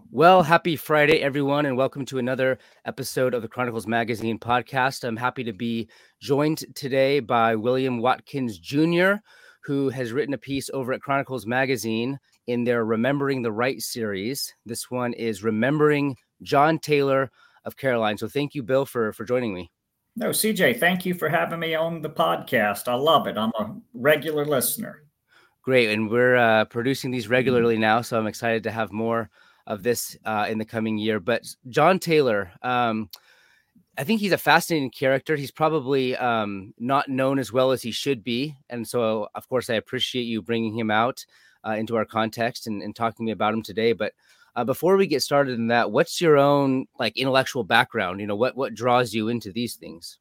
Well, happy Friday, everyone, and welcome to another episode of the Chronicles Magazine podcast. I'm happy to be joined today by William Watkins Jr., who has written a piece over at Chronicles Magazine in their Remembering the Right series. This one is Remembering John Taylor of Caroline. So thank you, Bill, for joining me. No, CJ, thank you for having me on the podcast. I love it. I'm a regular listener. Great. And we're producing these regularly now, so I'm excited to have more of this in the coming year. But John Taylor, I think he's a fascinating character. He's probably not known as well as he should be. And so, of course, I appreciate you bringing him out into our context and talking to me about him today. But before we get started in that, what's your own intellectual background? What draws you into these things?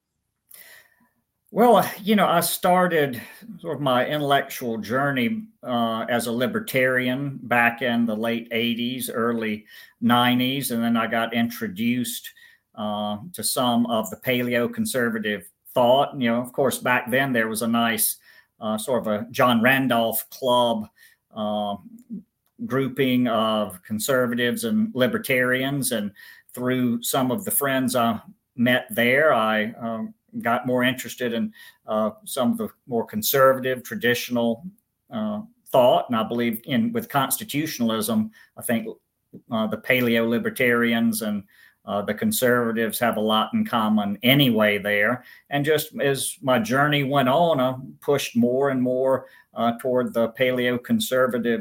Well, I started sort of my intellectual journey as a libertarian back in the late 80s, early 90s. And then I got introduced to some of the paleoconservative thought. Of course, back then there was a nice sort of a John Randolph club grouping of conservatives and libertarians. And through some of the friends I met there, I got more interested in some of the more conservative, traditional thought. And I believe with constitutionalism, I think the paleo-libertarians and the conservatives have a lot in common anyway there. And just as my journey went on, I pushed more and more toward the paleo-conservative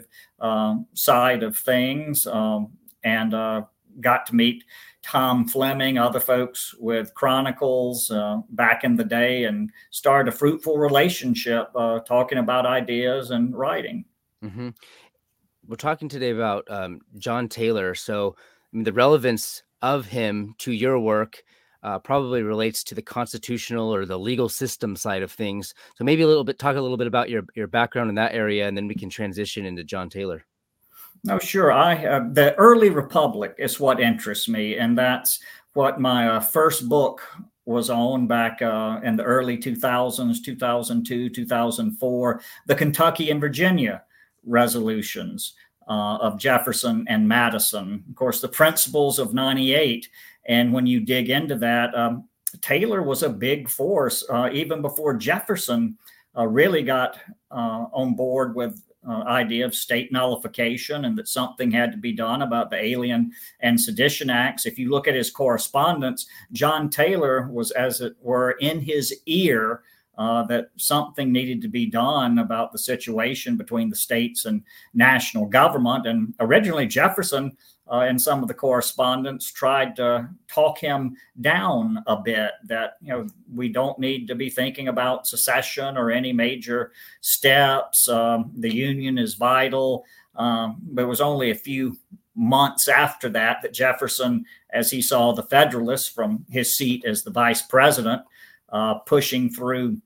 side of things and got to meet Tom Fleming, other folks with Chronicles back in the day, and started a fruitful relationship talking about ideas and writing. Mm-hmm. We're talking today about John Taylor. So the relevance of him to your work probably relates to the constitutional or the legal system side of things. So maybe talk a little bit about your background in that area, and then we can transition into John Taylor. No, sure. The early republic is what interests me, and that's what my first book was on back in the early 2000s, 2002, 2004, the Kentucky and Virginia resolutions of Jefferson and Madison. Of course, the principles of 98. And when you dig into that, Taylor was a big force even before Jefferson really got on board with idea of state nullification and that something had to be done about the Alien and Sedition Acts. If you look at his correspondence, John Taylor was, as it were, in his ear that something needed to be done about the situation between the states and national government. And originally Jefferson in some of the correspondence tried to talk him down a bit, that we don't need to be thinking about secession or any major steps. The Union is vital. But it was only a few months after that Jefferson, as he saw the Federalists from his seat as the vice president, pushing through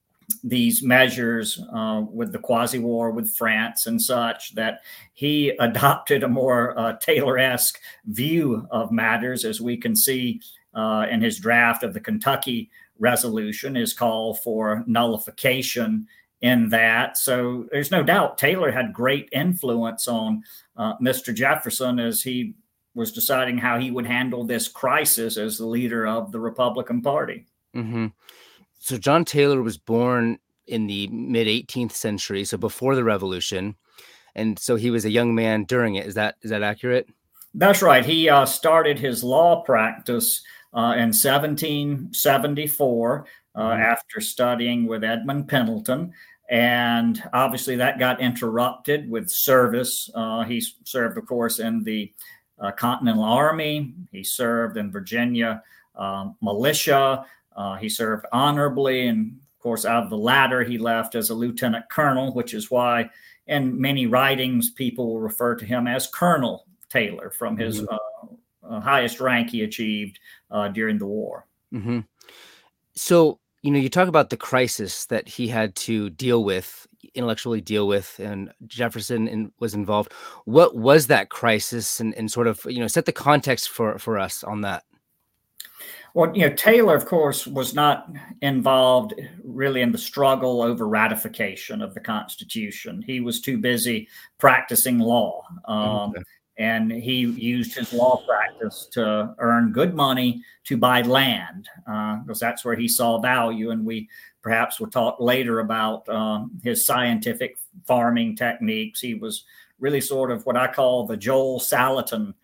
these measures with the quasi-war with France and such, that he adopted a more Taylor-esque view of matters, as we can see in his draft of the Kentucky resolution, his call for nullification in that. So there's no doubt Taylor had great influence on Mr. Jefferson as he was deciding how he would handle this crisis as the leader of the Republican Party. Mm-hmm. So John Taylor was born in the mid 18th century, so before the Revolution, and so he was a young man during it. Is that accurate? That's right. He started his law practice in 1774 after studying with Edmund Pendleton, and obviously that got interrupted with service. He served, of course, in the Continental Army. He served in Virginia militia. He served honorably, and of course, out of the latter, he left as a lieutenant colonel, which is why in many writings, people will refer to him as Colonel Taylor from his highest rank he achieved during the war. Mm-hmm. So, you talk about the crisis that he had to intellectually deal with, and Jefferson was involved. What was that crisis, and sort of, set the context for us on that? Well, Taylor, of course, was not involved really in the struggle over ratification of the Constitution. He was too busy practicing law. and he used his law practice to earn good money to buy land, because that's where he saw value. And we perhaps will talk later about his scientific farming techniques. He was really sort of what I call the Joel Salatin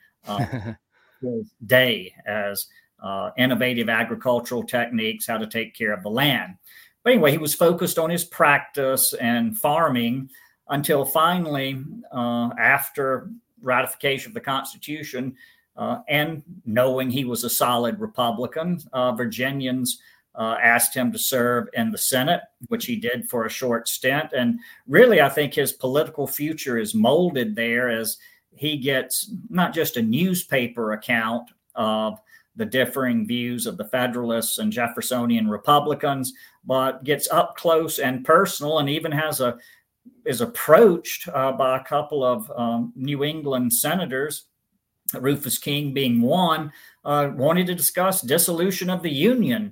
his day, as innovative agricultural techniques, how to take care of the land. But anyway, he was focused on his practice and farming until finally, after ratification of the Constitution, and knowing he was a solid Republican, Virginians asked him to serve in the Senate, which he did for a short stint. And really, I think his political future is molded there as he gets not just a newspaper account of the differing views of the Federalists and Jeffersonian Republicans, but gets up close and personal, and even is approached by a couple of New England senators, Rufus King being one, wanted to discuss dissolution of the Union,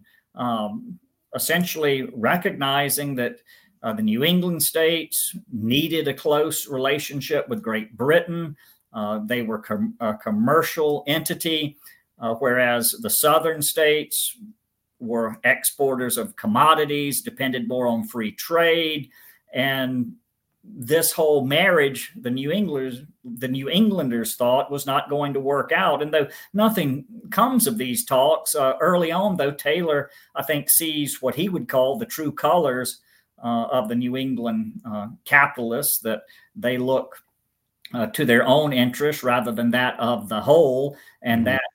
essentially recognizing that the New England states needed a close relationship with Great Britain. They were a commercial entity, whereas the southern states were exporters of commodities, depended more on free trade. And this whole marriage, the New Englanders thought was not going to work out. And though nothing comes of these talks, early on, though, Taylor, I think, sees what he would call the true colors of the New England capitalists, that they look to their own interests rather than that of the whole. And that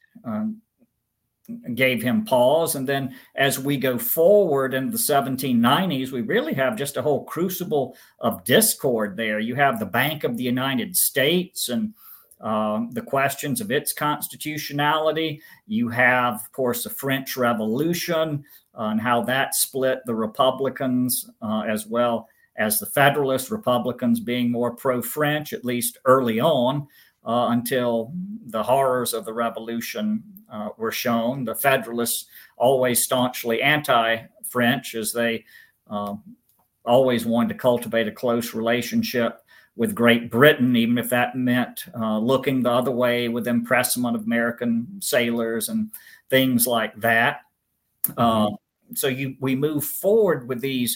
gave him pause. And then as we go forward in the 1790s, we really have just a whole crucible of discord there. You have the Bank of the United States and the questions of its constitutionality. You have, of course, the French Revolution and how that split the Republicans as well as the Federalist, Republicans being more pro-French, at least early on, until the horrors of the Revolution were shown. The Federalists always staunchly anti-French, as they always wanted to cultivate a close relationship with Great Britain, even if that meant looking the other way with impressment of American sailors and things like that. So we move forward with these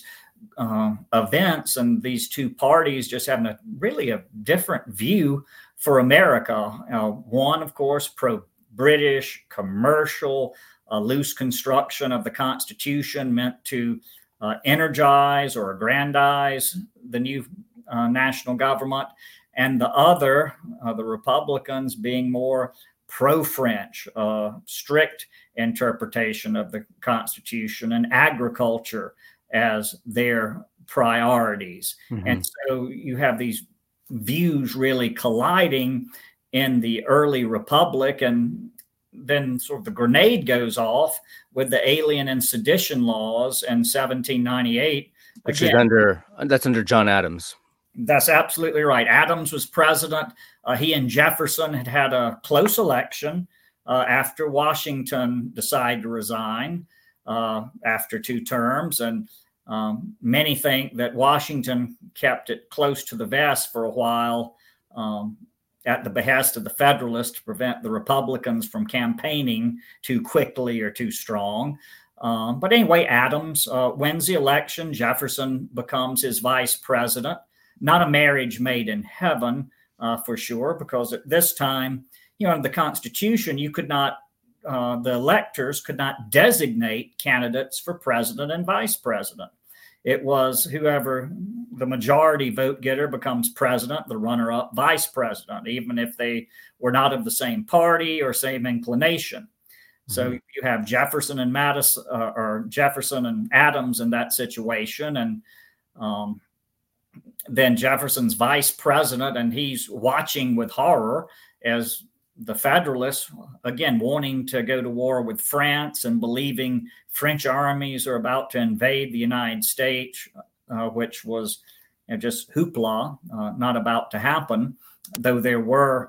events, and these two parties just having a different view for America. One, of course, pro-British, commercial, loose construction of the Constitution meant to energize or aggrandize the new national government. And the other, the Republicans, being more pro-French, strict interpretation of the Constitution and agriculture as their priorities. And so you have these views really colliding in the early Republic, and then sort of the grenade goes off with the Alien and Sedition laws in 1798. Which is under John Adams. That's absolutely right. Adams was president. He and Jefferson had a close election after Washington decided to resign after 2 terms. And many think that Washington kept it close to the vest for a while at the behest of the Federalists to prevent the Republicans from campaigning too quickly or too strong. But anyway, Adams wins the election. Jefferson becomes his vice president. Not a marriage made in heaven, for sure, because at this time, in the Constitution, you could not, the electors could not designate candidates for president and vice president. It was whoever the majority vote getter becomes president, the runner-up vice president, even if they were not of the same party or same inclination. So you have Jefferson and Madison, or Jefferson and Adams in that situation, and then Jefferson's vice president, and he's watching with horror as the Federalists, again, wanting to go to war with France and believing French armies are about to invade the United States, which was just hoopla, not about to happen, though there were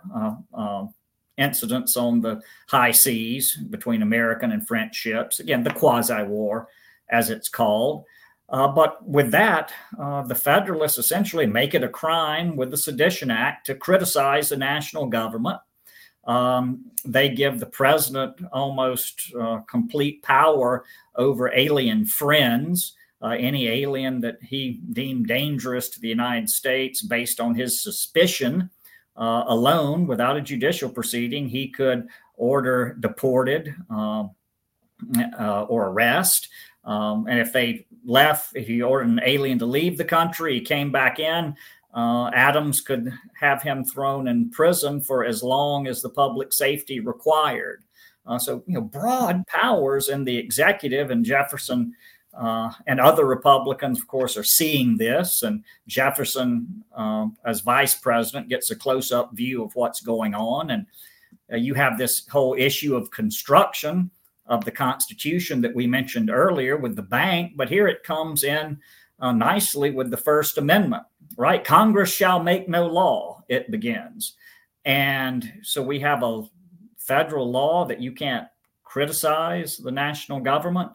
incidents on the high seas between American and French ships. Again, the quasi-war, as it's called. But with that, the Federalists essentially make it a crime with the Sedition Act to criticize the national government. They give the president almost complete power over alien friends, any alien that he deemed dangerous to the United States based on his suspicion alone, without a judicial proceeding. He could order deported or arrest. And if they left, if he ordered an alien to leave the country, he came back in, Adams could have him thrown in prison for as long as the public safety required. So, broad powers in the executive, and Jefferson and other Republicans, of course, are seeing this. And Jefferson, as vice president, gets a close-up view of what's going on. And you have this whole issue of construction of the Constitution that we mentioned earlier with the bank, but here it comes in nicely with the First Amendment, right? Congress shall make no law, it begins. And so we have a federal law that you can't criticize the national government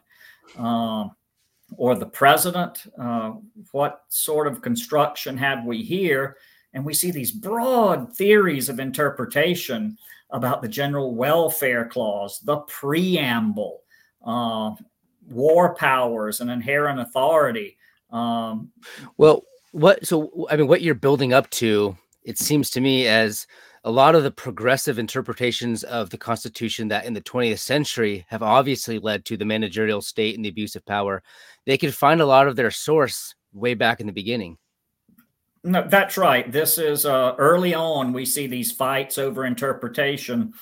or the president. What sort of construction have we here? And we see these broad theories of interpretation about the General Welfare Clause, the preamble, war powers and inherent authority. What you're building up to, it seems to me, as a lot of the progressive interpretations of the Constitution that in the 20th century have obviously led to the managerial state and the abuse of power, they could find a lot of their source way back in the beginning. No, that's right. This is early on. We see these fights over interpretation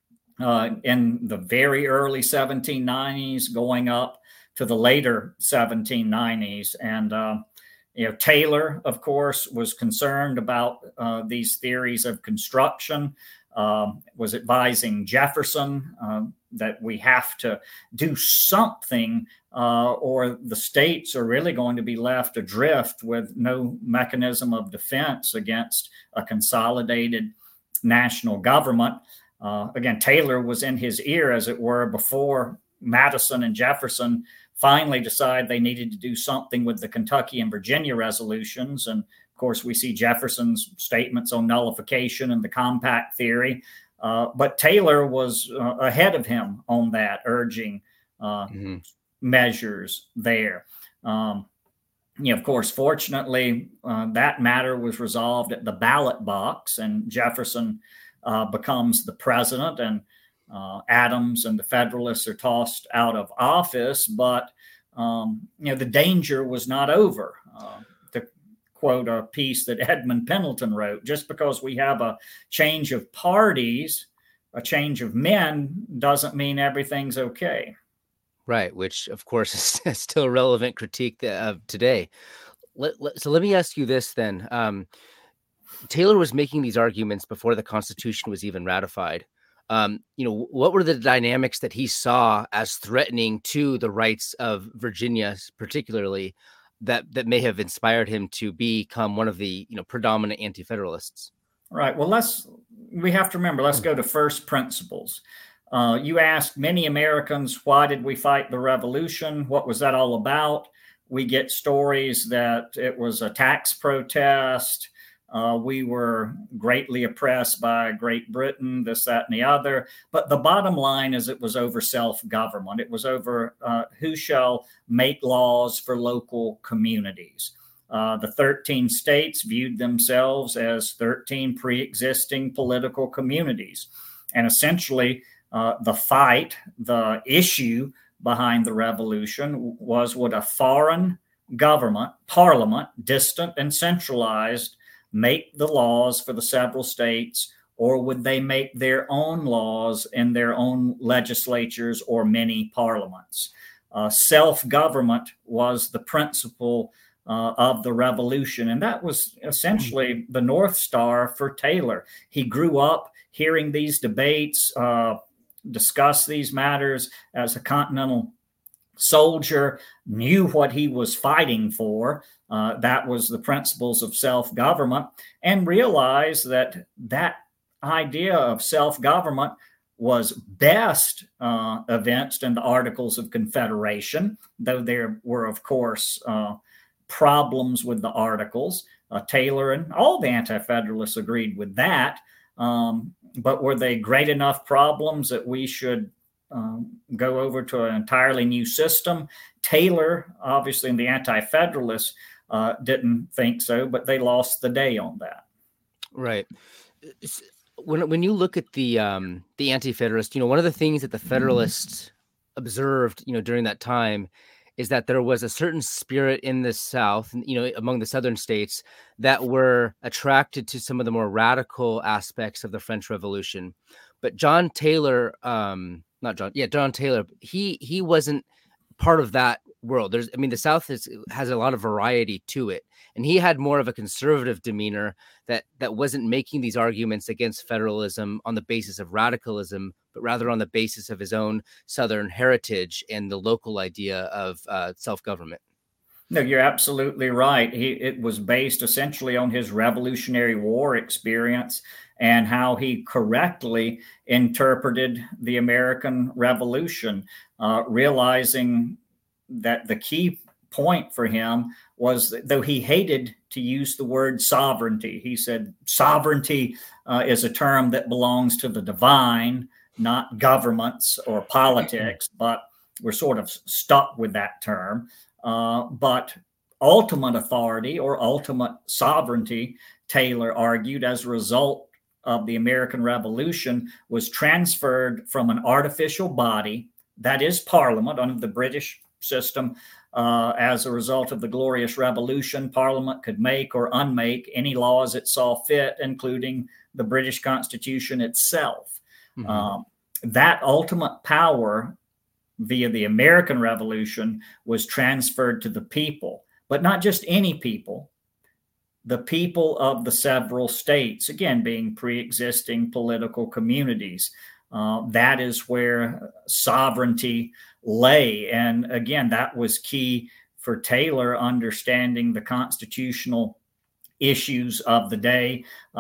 in the very early 1790s, going up to the later 1790s. And, Taylor, of course, was concerned about these theories of construction, was advising Jefferson that we have to do something or the states are really going to be left adrift with no mechanism of defense against a consolidated national government. Again, Taylor was in his ear, as it were, before Madison and Jefferson finally decided they needed to do something with the Kentucky and Virginia resolutions. And of course, we see Jefferson's statements on nullification and the compact theory. But Taylor was ahead of him on that, urging measures there. Of course, fortunately, that matter was resolved at the ballot box, and Jefferson becomes the president, and Adams and the Federalists are tossed out of office. But the danger was not over. To quote a piece that Edmund Pendleton wrote, just because we have a change of parties, a change of men, doesn't mean everything's okay. Right, which of course is still a relevant critique of today. So let me ask you this then. Taylor was making these arguments before the Constitution was even ratified. What were the dynamics that he saw as threatening to the rights of Virginia, particularly, that may have inspired him to become one of the predominant anti-federalists? Right. Well, we have to remember. Let's go to first principles. You asked many Americans, why did we fight the Revolution? What was that all about? We get stories that it was a tax protest. We were greatly oppressed by Great Britain, this, that, and the other. But the bottom line is it was over self-government. It was over who shall make laws for local communities. The 13 states viewed themselves as 13 pre-existing political communities. And essentially, the issue behind the revolution was, would a foreign government, parliament, distant and centralized, make the laws for the several states, or would they make their own laws in their own legislatures or many parliaments? Self-government was the principle of the revolution, and that was essentially the North Star for Taylor. He grew up hearing these debates, discuss these matters as a Continental soldier, knew what he was fighting for. That was the principles of self-government, and realized that idea of self-government was best evinced in the Articles of Confederation, though there were, of course, problems with the Articles. Taylor and all the Anti-Federalists agreed with that. But were they great enough problems that we should go over to an entirely new system? Taylor, obviously, and the Anti-Federalists didn't think so, but they lost the day on that. Right. When you look at the Anti-Federalists, one of the things that the Federalists observed, during that time, is that there was a certain spirit in the South, among the Southern states, that were attracted to some of the more radical aspects of the French Revolution. But John Taylor, John Taylor, he wasn't part of that world. The South has a lot of variety to it, and he had more of a conservative demeanor that wasn't making these arguments against federalism on the basis of radicalism, but rather on the basis of his own Southern heritage and the local idea of self-government. No, you're absolutely right. It was based essentially on his Revolutionary War experience and how he correctly interpreted the American Revolution, realizing that the key point for him was that though he hated to use the word sovereignty, he said sovereignty is a term that belongs to the divine, not governments or politics, but we're sort of stuck with that term. But ultimate authority or ultimate sovereignty, Taylor argued, as a result of the American Revolution, was transferred from an artificial body, that is Parliament under the British system. As a result of the Glorious Revolution, Parliament could make or unmake any laws it saw fit, including the British Constitution itself. Mm-hmm. That ultimate power via the American Revolution was transferred to the people, but not just any people, the people of the several states, again, being pre-existing political communities. That is where sovereignty lay. And again, that was key for Taylor, understanding the constitutional issues of the day.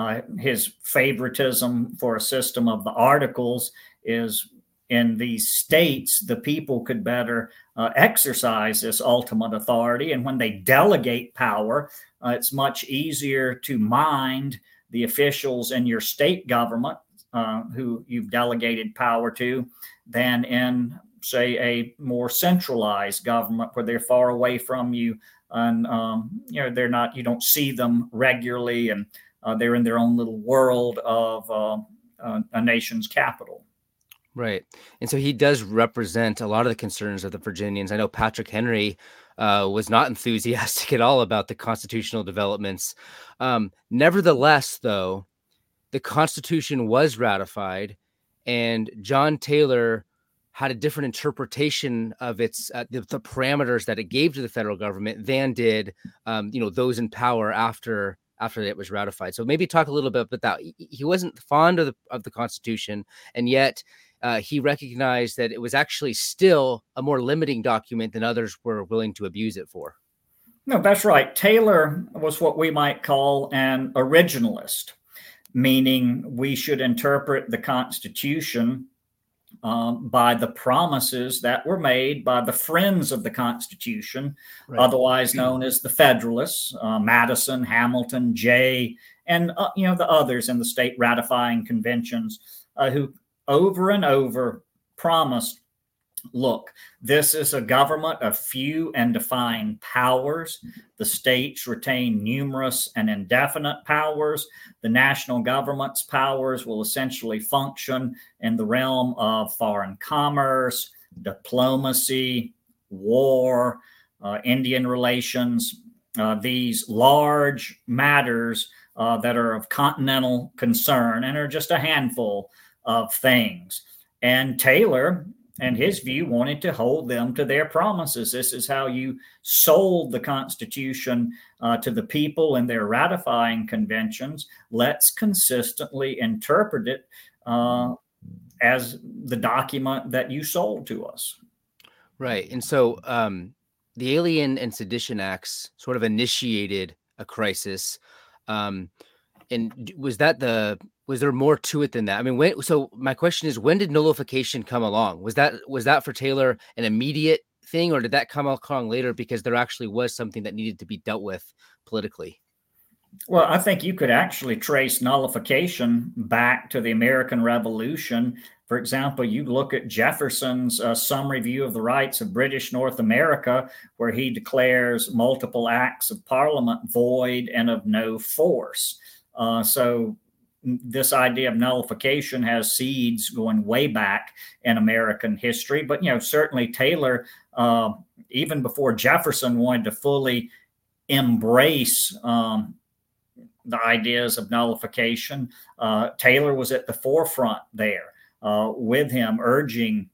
His favoritism for a system of the Articles is in these states, the people could better exercise this ultimate authority. And when they delegate power, it's much easier to mind the officials in your state government who you've delegated power to than in, say, a more centralized government where they're far away from you and they're not, you don't see them regularly, and they're in their own little world of a nation's capital. Right. And so he does represent a lot of the concerns of the Virginians. I know Patrick Henry was not enthusiastic at all about the constitutional developments. Nevertheless, though, the Constitution was ratified, and John Taylor had a different interpretation of its the parameters that it gave to the federal government than did those in power after it was ratified. So maybe talk a little bit about that. He wasn't fond of the Constitution, and yet he recognized that it was actually still a more limiting document than others were willing to abuse it for. No, that's right. Taylor was what we might call an originalist, meaning we should interpret the Constitution by the promises that were made by the friends of the Constitution, right, otherwise known as the Federalists, Madison, Hamilton, Jay, and the others in the state ratifying conventions who over and over promised, look, this is a government of few and defined powers. The states retain numerous and indefinite powers. The national government's powers will essentially function in the realm of foreign commerce, diplomacy, war, Indian relations, these large matters that are of continental concern and are just a handful of things. And Taylor and his view wanted to hold them to their promises. This is how you sold the Constitution to the people in their ratifying conventions. Let's consistently interpret it as the document that you sold to us. Right. And so the Alien and Sedition Acts sort of initiated a crisis. And was that the was there more to it than that? I mean, so my question is, when did nullification come along? Was that for Taylor an immediate thing, or did that come along later because there actually was something that needed to be dealt with politically? Well, I think you could actually trace nullification back to the American Revolution. For example, you look at Jefferson's Summary View of the Rights of British North America, where he declares multiple acts of Parliament void and of no force. So this idea of nullification has seeds going way back in American history. But, certainly Taylor, even before Jefferson, wanted to fully embrace the ideas of nullification. Taylor was at the forefront there with him, urging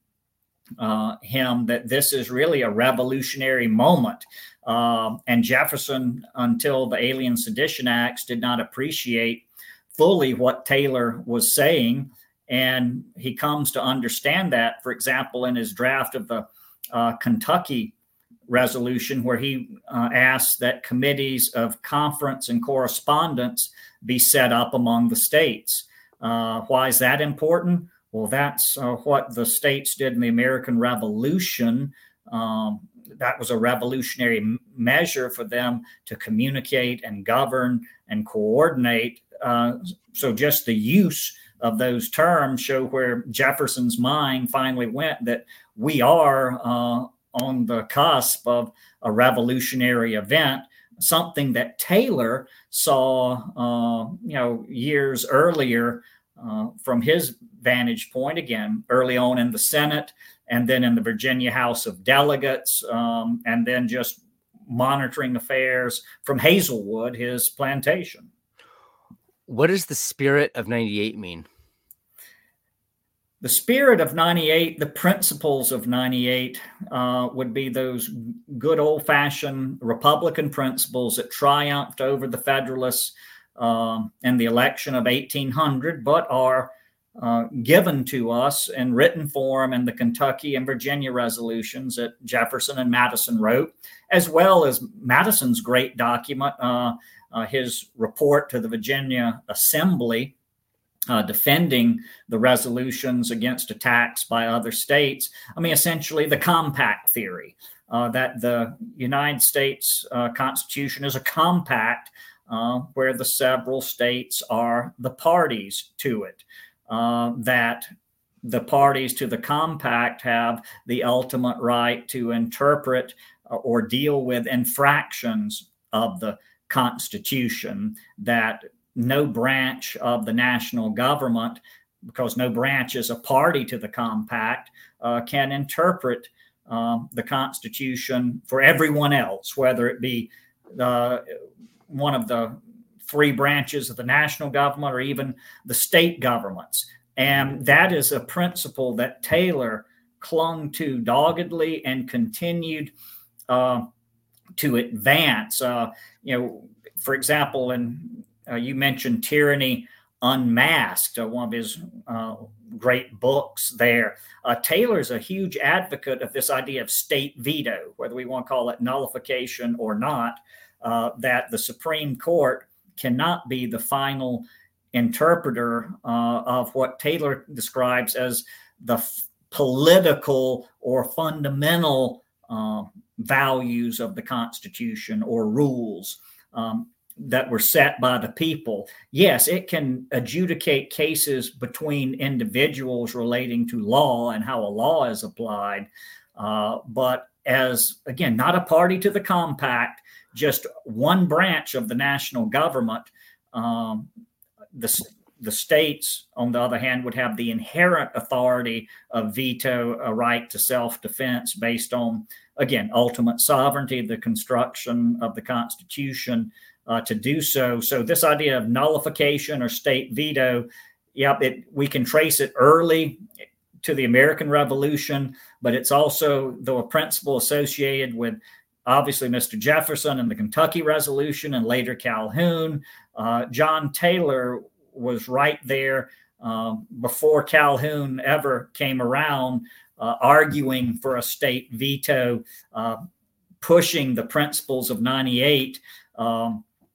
him that this is really a revolutionary moment. And Jefferson, until the Alien Sedition Acts, did not appreciate fully what Taylor was saying. And he comes to understand that, for example, in his draft of the Kentucky resolution, where he asked that committees of conference and correspondence be set up among the states. Why is that important? Well, that's what the states did in the American Revolution. That was a revolutionary measure for them to communicate and govern and coordinate. So just the use of those terms show where Jefferson's mind finally went, that we are on the cusp of a revolutionary event, something that Taylor saw, years earlier from his vantage point, again, early on in the Senate, and then in the Virginia House of Delegates, and then just monitoring affairs from Hazelwood, his plantation. What does the spirit of 98 mean? The spirit of 98, the principles of 98 would be those good old-fashioned Republican principles that triumphed over the Federalists in the election of 1800, but are given to us in written form in the Kentucky and Virginia resolutions that Jefferson and Madison wrote, as well as Madison's great document, his report to the Virginia Assembly, defending the resolutions against attacks by other states. I mean, essentially the compact theory, that the United States Constitution is a compact where the several states are the parties to it, that the parties to the compact have the ultimate right to interpret or deal with infractions of the Constitution, that no branch of the national government, because no branch is a party to the compact, can interpret the Constitution for everyone else, whether it be one of the three branches of the national government or even the state governments. And that is a principle that Taylor clung to doggedly and continued to advance. For example, you mentioned Tyranny Unmasked, one of his great books there. Taylor's a huge advocate of this idea of state veto, whether we want to call it nullification or not, that the Supreme Court cannot be the final interpreter of what Taylor describes as the political or fundamental values of the Constitution or rules that were set by the people. Yes, it can adjudicate cases between individuals relating to law and how a law is applied, but as, again, not a party to the compact, just one branch of the national government. The states, on the other hand, would have the inherent authority of veto, a right to self-defense based on, again, ultimate sovereignty, the construction of the Constitution to do so. So this idea of nullification or state veto, we can trace it early to the American Revolution, but it's also a principle associated with, obviously, Mr. Jefferson and the Kentucky Resolution, and later Calhoun. John Taylor was right there before Calhoun ever came around, arguing for a state veto, pushing the principles of 98.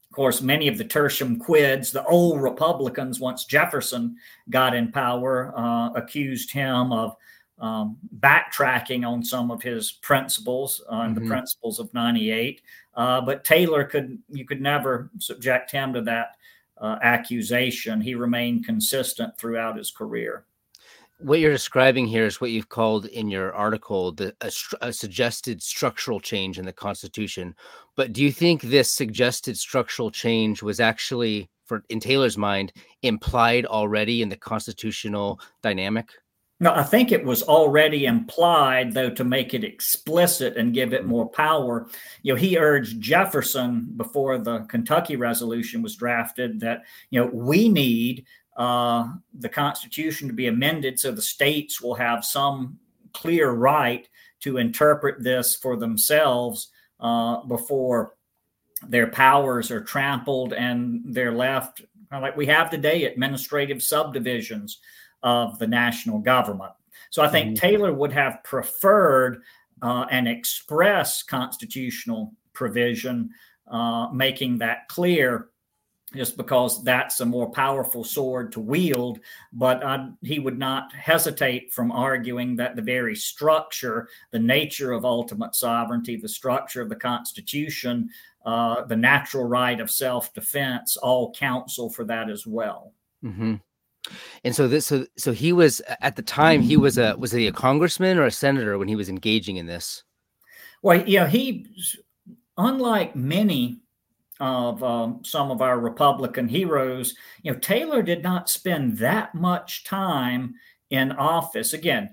Of course, many of the tertium quids, the old Republicans, once Jefferson got in power, accused him of backtracking on some of his principles and the principles of 98. But Taylor you could never subject him to that accusation. He remained consistent throughout his career. What you're describing here is what you've called in your article a suggested structural change in the Constitution. But do you think this suggested structural change was actually, in Taylor's mind, implied already in the constitutional dynamic? No, I think it was already implied, though, to make it explicit and give it more power. He urged Jefferson before the Kentucky Resolution was drafted that, we need the Constitution to be amended so the states will have some clear right to interpret this for themselves before their powers are trampled and they're left like we have today, administrative subdivisions of the national government. So I think Taylor would have preferred an express constitutional provision, making that clear, just because that's a more powerful sword to wield. But he would not hesitate from arguing that the very structure, the nature of ultimate sovereignty, the structure of the Constitution, the natural right of self-defense, all counsel for that as well. Mm-hmm. And so he was, at the time, was he a congressman or a senator when he was engaging in this? Well, he, unlike many of some of our Republican heroes, Taylor did not spend that much time in office. Again,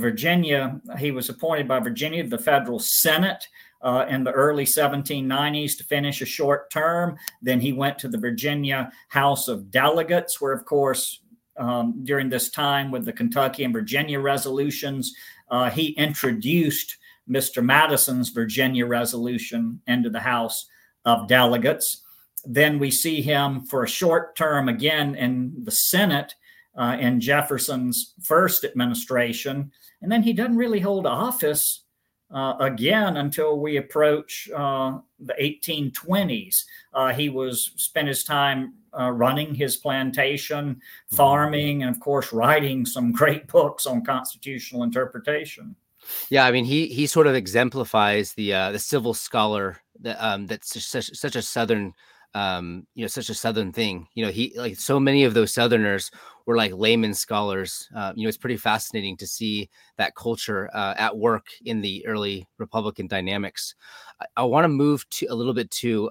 he was appointed by Virginia to the federal Senate in the early 1790s to finish a short term. Then he went to the Virginia House of Delegates, where, of course, during this time with the Kentucky and Virginia resolutions, he introduced Mr. Madison's Virginia resolution into the House of Delegates. Then we see him for a short term again in the Senate in Jefferson's first administration. And then he doesn't really hold office again until we approach the 1820s. He spent his time running his plantation, farming, and of course, writing some great books on constitutional interpretation. Yeah, I mean, he sort of exemplifies the civil scholar that's such a Southern, such a Southern thing. He, like so many of those Southerners, were like layman scholars. It's pretty fascinating to see that culture at work in the early Republican dynamics. I want to move a little bit to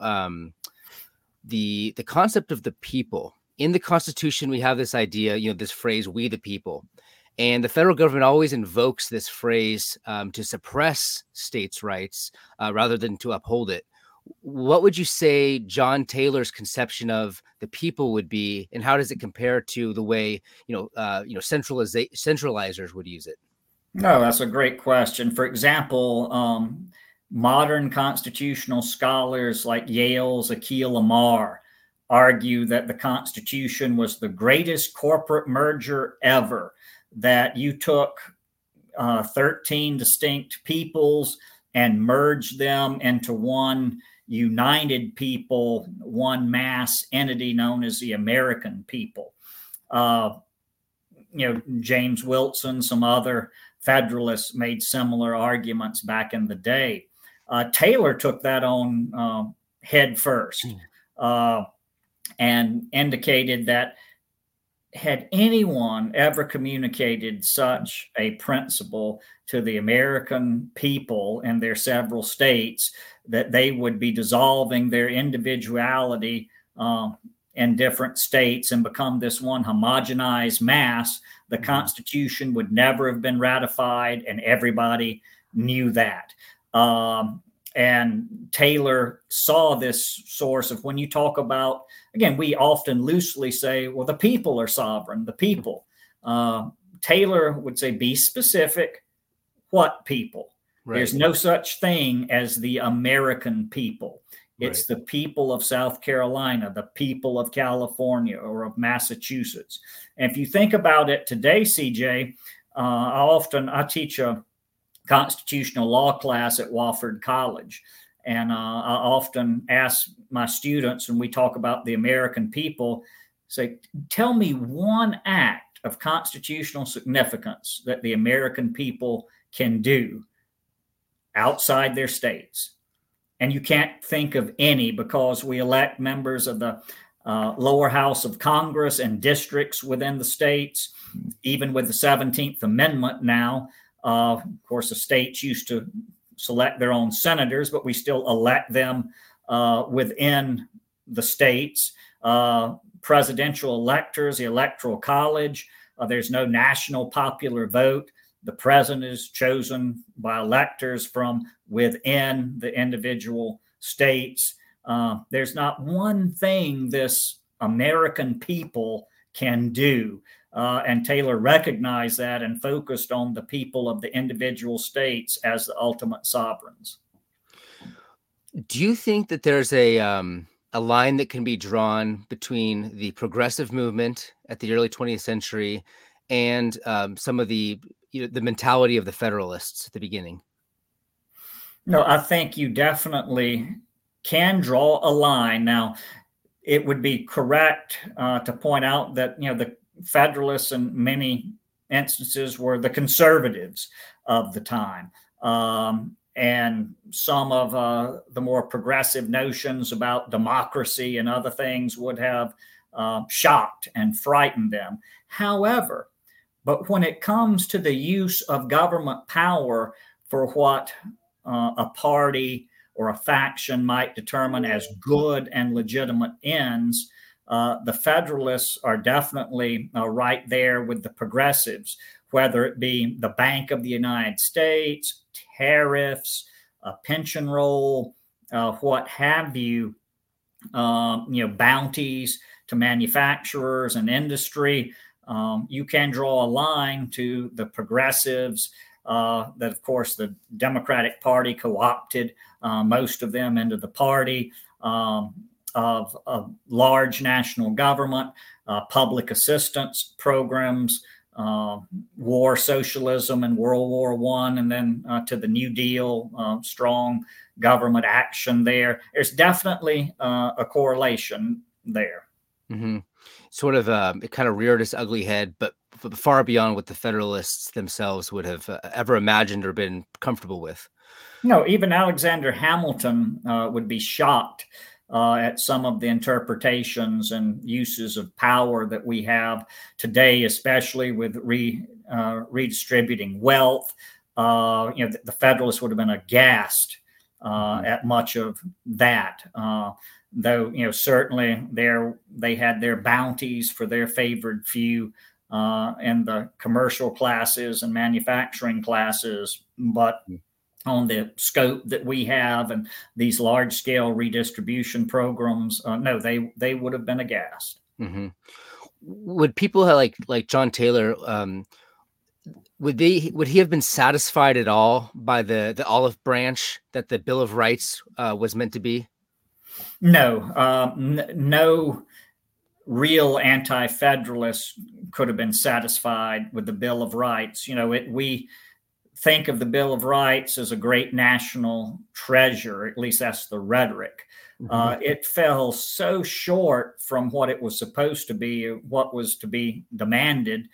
the concept of the people. In the Constitution, we have this idea, this phrase, "we the people." And the federal government always invokes this phrase to suppress states' rights rather than to uphold it. What would you say John Taylor's conception of the people would be, and how does it compare to the way centralizers would use it? No, that's a great question. For example, modern constitutional scholars like Yale's Akhil Amar argue that the Constitution was the greatest corporate merger ever, that you took 13 distinct peoples and merged them into one united people, one mass entity known as the American people. James Wilson, some other Federalists made similar arguments back in the day. Taylor took that on head first and indicated that had anyone ever communicated such a principle to the American people in their several states, that they would be dissolving their individuality in different states and become this one homogenized mass, the Constitution would never have been ratified, and everybody knew that. And Taylor saw this source of, when you talk about, again, we often loosely say, well, the people are sovereign, the people. Taylor would say, be specific. What people? Right. There's no such thing as the American people. It's the people of South Carolina, the people of California or of Massachusetts. And if you think about it today, CJ, I teach a constitutional law class at Wofford College. And I often ask my students when we talk about the American people, say, tell me one act of constitutional significance that the American people can do outside their states. And you can't think of any, because we elect members of the lower house of Congress and districts within the states. Even with the 17th Amendment now, of course, the states used to select their own senators, but we still elect them within the states. Presidential electors, the Electoral College, there's no national popular vote. The president is chosen by electors from within the individual states. There's not one thing this American people can do. And Taylor recognized that and focused on the people of the individual states as the ultimate sovereigns. Do you think that there's a line that can be drawn between the progressive movement at the early 20th century and some of the mentality of the Federalists at the beginning? No, I think you definitely can draw a line. Now, it would be correct to point out that, the Federalists in many instances were the conservatives of the time. And some of the more progressive notions about democracy and other things would have shocked and frightened them. However, but when it comes to the use of government power for what a party or a faction might determine as good and legitimate ends, the Federalists are definitely right there with the progressives, whether it be the Bank of the United States, tariffs, pension roll, what have you, bounties to manufacturers and industry. You can draw a line to the progressives that, of course, the Democratic Party co-opted most of them into the party of large national government, public assistance programs, war socialism and World War I, and then to the New Deal, strong government action there. There's definitely a correlation there. Mm-hmm. Sort of, it kind of reared its ugly head, but far beyond what the Federalists themselves would have ever imagined or been comfortable with. No, even Alexander Hamilton would be shocked at some of the interpretations and uses of power that we have today, especially with redistributing wealth. The Federalists would have been aghast at much of that. Though, certainly they had their bounties for their favored few in the commercial classes and manufacturing classes, but on the scope that we have and these large scale redistribution programs, no, they would have been aghast. Mm-hmm. Would people like John Taylor, would he have been satisfied at all by the olive branch that the Bill of Rights was meant to be? No, no real anti-federalist could have been satisfied with the Bill of Rights. We think of the Bill of Rights as a great national treasure. At least that's the rhetoric. Mm-hmm. It fell so short from what it was supposed to be, what was to be demanded.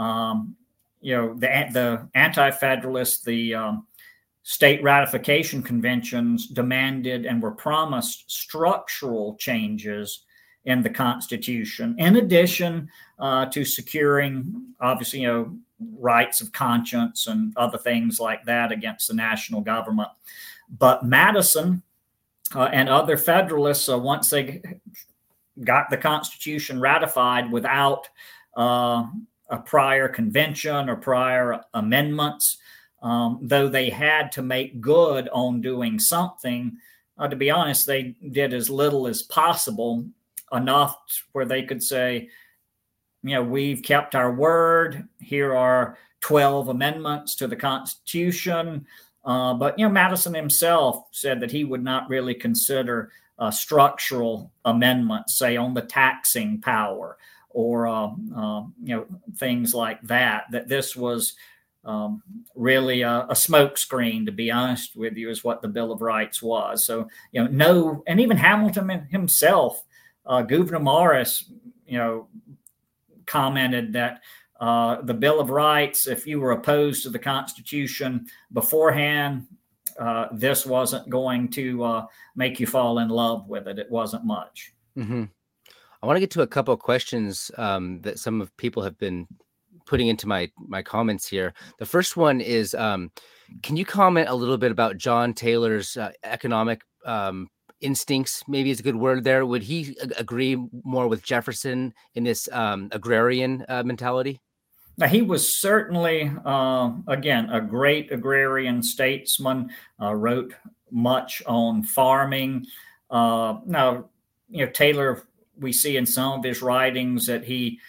The anti-federalists, the state ratification conventions demanded and were promised structural changes in the Constitution, in addition to securing, obviously, rights of conscience and other things like that against the national government. But Madison and other Federalists, once they got the Constitution ratified without a prior convention or prior amendments, though they had to make good on doing something, to be honest, they did as little as possible, enough where they could say, we've kept our word. Here are 12 amendments to the Constitution. But Madison himself said that he would not really consider structural amendments, say on the taxing power or things like that. That this was really a smokescreen, to be honest with you, is what the Bill of Rights was. So, no, and even Hamilton himself, Gouverneur Morris, commented that the Bill of Rights, if you were opposed to the Constitution beforehand, this wasn't going to make you fall in love with it. It wasn't much. Mm-hmm. I want to get to a couple of questions that some of people have been putting into my comments here. The first one is, can you comment a little bit about John Taylor's economic instincts? Maybe is a good word there. Would he agree more with Jefferson in this agrarian mentality? Now, he was certainly, again, a great agrarian statesman, wrote much on farming. Now, Taylor, we see in some of his writings that he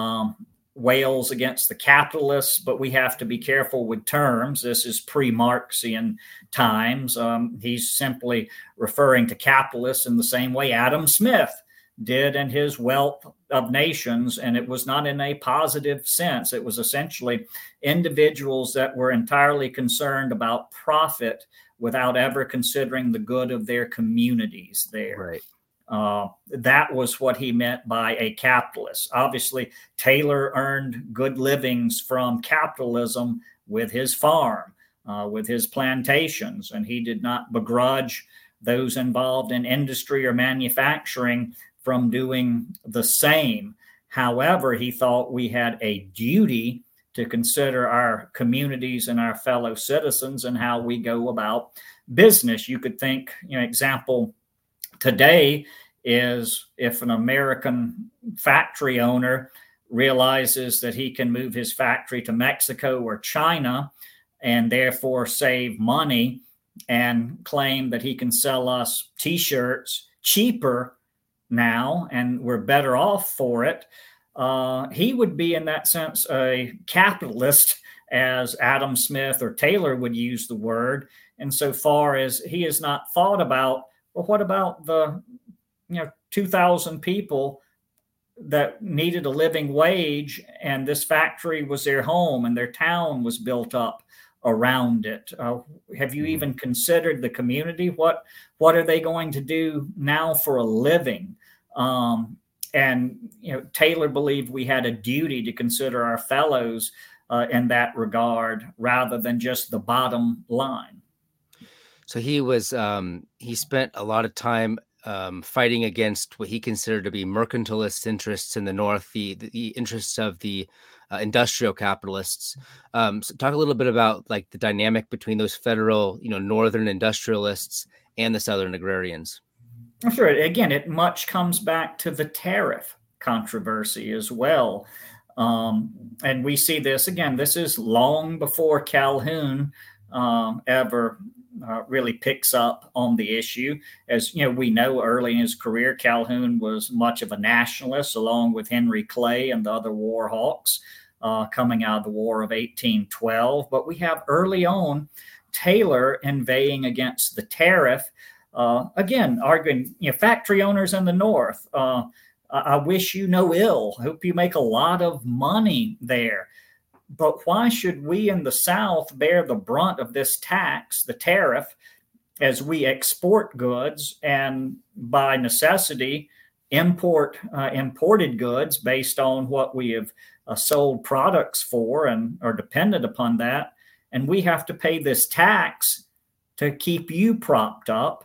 wails against the capitalists, but we have to be careful with terms. This is pre-Marxian times. He's simply referring to capitalists in the same way Adam Smith did in his Wealth of Nations, and it was not in a positive sense. It was essentially individuals that were entirely concerned about profit without ever considering the good of their communities there. Right. That was what he meant by a capitalist. Obviously, Taylor earned good livings from capitalism with his farm, with his plantations, and he did not begrudge those involved in industry or manufacturing from doing the same. However, he thought we had a duty to consider our communities and our fellow citizens and how we go about business. You could think, example today is if an American factory owner realizes that he can move his factory to Mexico or China and therefore save money and claim that he can sell us T-shirts cheaper now and we're better off for it, he would be in that sense a capitalist, as Adam Smith or Taylor would use the word, insofar as he has not thought about, well, what about the 2,000 people that needed a living wage, and this factory was their home and their town was built up around it? Have you even considered the community? What are they going to do now for a living? And Taylor believed we had a duty to consider our fellows in that regard, rather than just the bottom line. So he spent a lot of time fighting against what he considered to be mercantilist interests in the North, the interests of the industrial capitalists. So talk a little bit about like the dynamic between those federal, Northern industrialists and the Southern agrarians. Sure. Again, it much comes back to the tariff controversy as well. And we see this, again, this is long before Calhoun ever really picks up on the issue. As we know, early in his career, Calhoun was much of a nationalist, along with Henry Clay and the other war hawks coming out of the War of 1812. But we have early on Taylor inveighing against the tariff, again, arguing, factory owners in the North, I wish you no ill. Hope you make a lot of money there. But why should we in the South bear the brunt of this tax, the tariff, as we export goods and by necessity imported goods based on what we have sold products for and are dependent upon that? And we have to pay this tax to keep you propped up.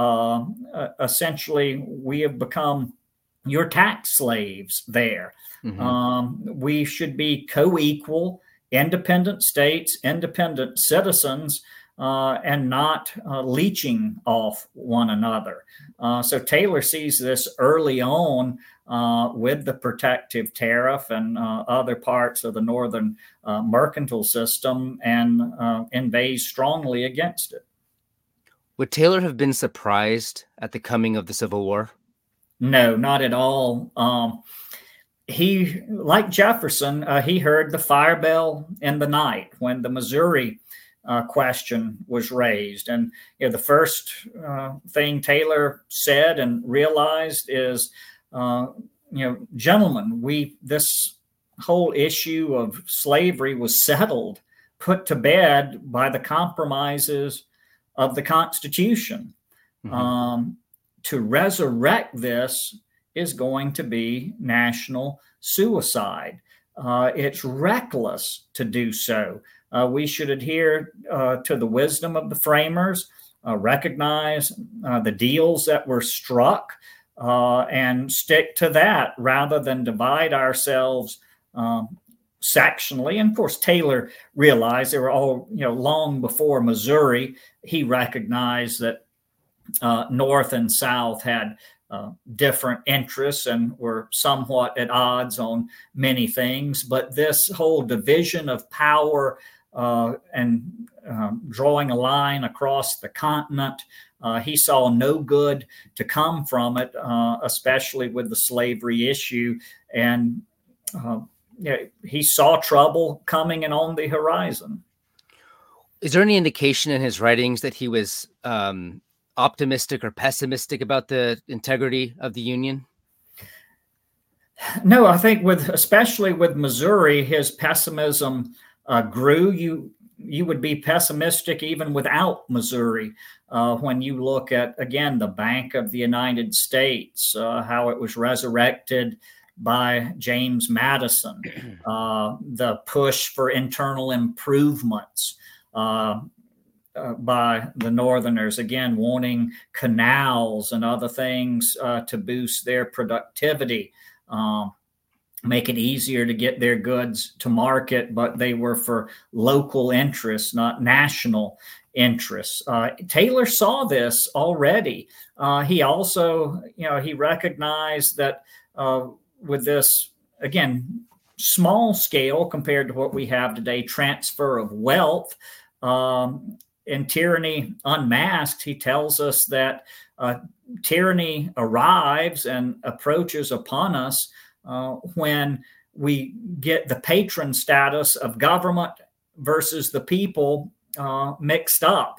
Essentially, we have become your tax slaves there. Mm-hmm. We should be co-equal, independent states, independent citizens, and not leeching off one another. So Taylor sees this early on with the protective tariff and other parts of the Northern mercantile system, and inveighs strongly against it. Would Taylor have been surprised at the coming of the Civil War? No, not at all. He, like Jefferson, he heard the fire bell in the night when the Missouri question was raised. And the first thing Taylor said and realized is, gentlemen, this whole issue of slavery was settled put to bed by the compromises of the Constitution. Mm-hmm. To resurrect this is going to be national suicide. It's reckless to do so. We should adhere to the wisdom of the framers, recognize the deals that were struck, and stick to that rather than divide ourselves sectionally. And of course, Taylor realized they were all, long before Missouri, he recognized that North and South had different interests and were somewhat at odds on many things. But this whole division of power and drawing a line across the continent, he saw no good to come from it, especially with the slavery issue. And he saw trouble coming and on the horizon. Is there any indication in his writings that he was optimistic or pessimistic about the integrity of the Union? No, I think especially with Missouri, his pessimism grew. You would be pessimistic even without Missouri. When you look at, again, the Bank of the United States, how it was resurrected by James Madison, the push for internal improvements by the Northerners, again, wanting canals and other things to boost their productivity, make it easier to get their goods to market, but they were for local interests, not national interests. Taylor saw this already. He also, he recognized that with this, again, small scale compared to what we have today, transfer of wealth, in Tyranny Unmasked, he tells us that tyranny arrives and approaches upon us when we get the patron status of government versus the people mixed up.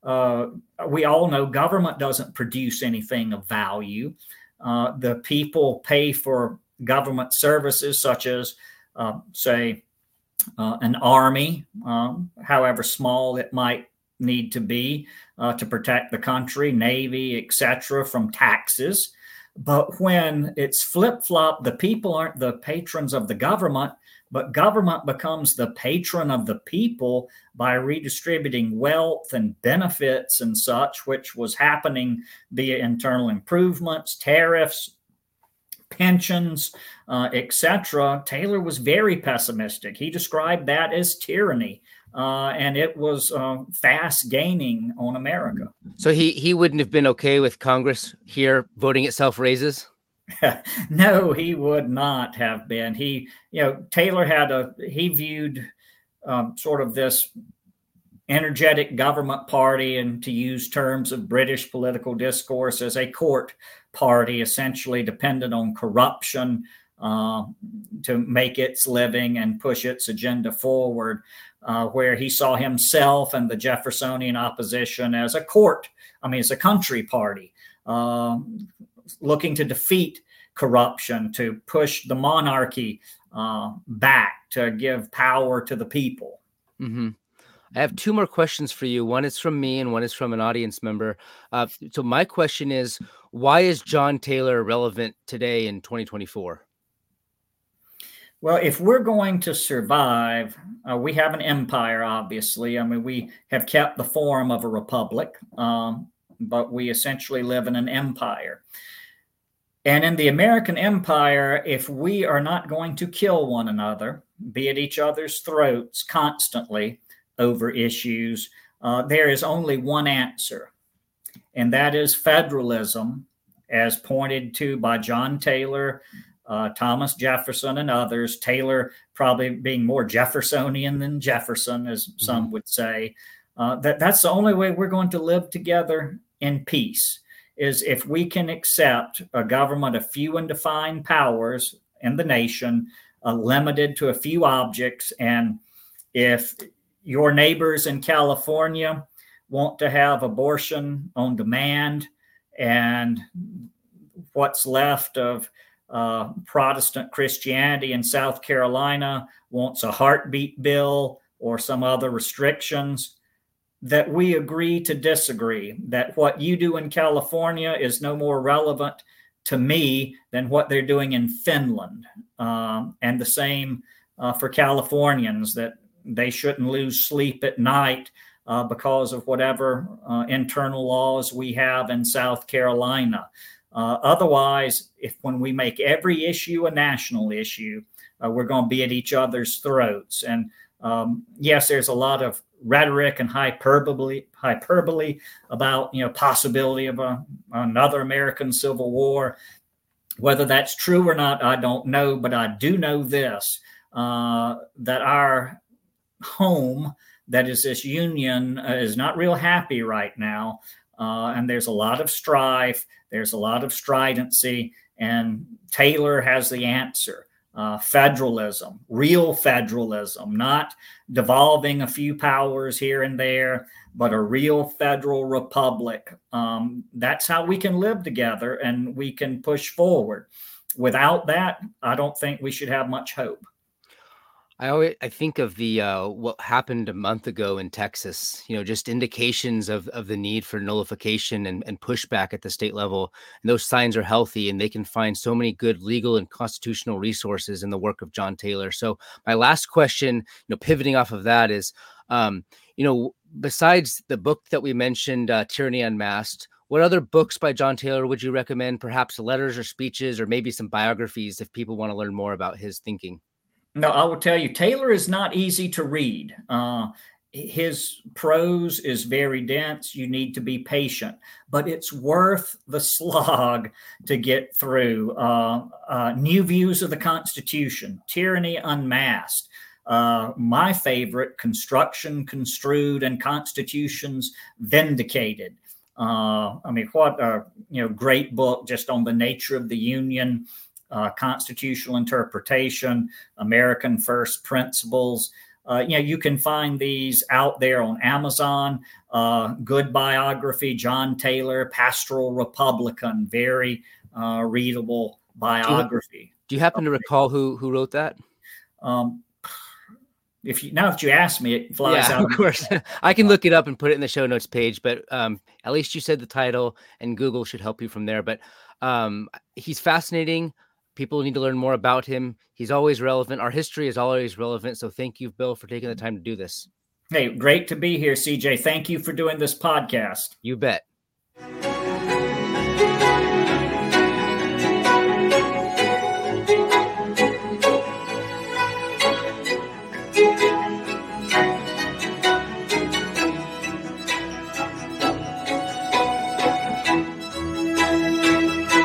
We all know government doesn't produce anything of value. The people pay for government services such as, say, an army, however small it might need to be to protect the country, Navy, etc., from taxes. But when it's flip-flop, the people aren't the patrons of the government, but government becomes the patron of the people by redistributing wealth and benefits and such, which was happening via internal improvements, tariffs, pensions, etc. Taylor was very pessimistic. He described that as tyranny. And it was fast gaining on America. So he wouldn't have been okay with Congress here voting itself raises? No, he would not have been. Taylor he viewed sort of this energetic government party, and to use terms of British political discourse, as a court party, essentially dependent on corruption to make its living and push its agenda forward. Where he saw himself and the Jeffersonian opposition as a country party, looking to defeat corruption, to push the monarchy back, to give power to the people. Mm-hmm. I have two more questions for you. One is from me and one is from an audience member. So my question is, why is John Taylor relevant today in 2024? Well, if we're going to survive, we have an empire, obviously. I mean, we have kept the form of a republic, but we essentially live in an empire. And in the American empire, if we are not going to kill one another, be at each other's throats constantly over issues, there is only one answer, and that is federalism, as pointed to by John Taylor, Thomas Jefferson, and others. Taylor probably being more Jeffersonian than Jefferson, as some would say. That's the only way we're going to live together in peace, is if we can accept a government of few and defined powers in the nation, limited to a few objects. And if your neighbors in California want to have abortion on demand, and what's left of Protestant Christianity in South Carolina wants a heartbeat bill, or some other restrictions, that we agree to disagree, that what you do in California is no more relevant to me than what they're doing in Finland. And the same for Californians, that they shouldn't lose sleep at night because of whatever internal laws we have in South Carolina. Otherwise, when we make every issue a national issue, we're going to be at each other's throats. And yes, there's a lot of rhetoric and hyperbole about, possibility of another American Civil War. Whether that's true or not, I don't know, but I do know this, that our home, that is this union, is not real happy right now. And there's a lot of strife. There's a lot of stridency, and Taylor has the answer. Federalism, real federalism, not devolving a few powers here and there, but a real federal republic. That's how we can live together and we can push forward. Without that, I don't think we should have much hope. I think of the what happened a month ago in Texas, just indications of the need for nullification and pushback at the state level. And those signs are healthy, and they can find so many good legal and constitutional resources in the work of John Taylor. So my last question, pivoting off of that is, besides the book that we mentioned, Tyranny Unmasked, what other books by John Taylor would you recommend? Perhaps letters or speeches, or maybe some biographies if people want to learn more about his thinking? No, I will tell you, Taylor is not easy to read. His prose is very dense. You need to be patient, but it's worth the slog to get through. New Views of the Constitution, Tyranny Unmasked. My favorite, Construction Construed and Constitutions Vindicated. What a great book just on the nature of the Union. Constitutional interpretation, American First Principles. You can find these out there on Amazon. Good biography, John Taylor, Pastoral Republican, very readable biography. Do you happen to recall who wrote that? Now that you ask me, it flies out. Of course. I can look it up and put it in the show notes page, but at least you said the title, and Google should help you from there. But he's fascinating. People need to learn more about him. He's always relevant. Our history is always relevant. So thank you, Bill, for taking the time to do this. Hey, great to be here, CJ. Thank you for doing this podcast. You bet.